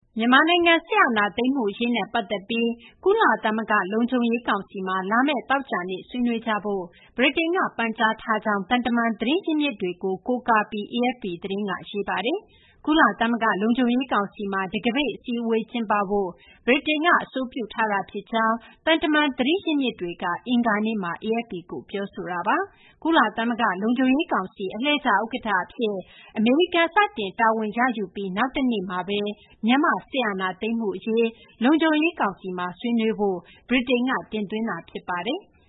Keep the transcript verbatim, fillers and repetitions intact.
မြန်မာနိုင်ငံစစ်အာဏာသိမ်းမှုအရေးနဲ့ပတ်သက်ပြီးကုလသမဂ္ဂလုံခြုံရေးကောင်စီမှာလာမယ့်သောကြာနေ့ဆွေးနွေးကြဖို့ဗြိတိန်ကပန်ကြားထားကြောင်းသံတမန်သတင်းရင်းမြစ်တွေကိုကိုးကားပြီး အေအက်ဖ်ပီ သတင်းကရေးပါတယ်။ကုလသမဂ္ဂလုံခြုံရေးကောင်စီမှာတံခါးပိတ်အစည်းအဝေးကျင်းပဖို့ဗြိတိန်ကအဆိုပြုထားတာဖြစ်ကြောင်းသံတမန်သတင်းရင်းမြစ်တွေကအင်္ဂါနေ့မှာ အေအက်ဖ်ပီ ကိုပြောဆိုထားတာပါ။ကုလသမဂ္ဂလုံခြုံရေးကောင်စီအလှည့်ကျဥက္ကဋ္ဌအဖြစ်အမေရိကန်စတင်တာဝန်ရယူပြီးနောက်တနေ့မှာပဲမြန်မာစစ်အာဏာသိမ်းမှုအရေးလုံခြုံရေးကောင်စီမှာဆွေးနွေးဖို့ဗြိတိန်ကတင်သွင်းတာဖြစ်ပါတယ်။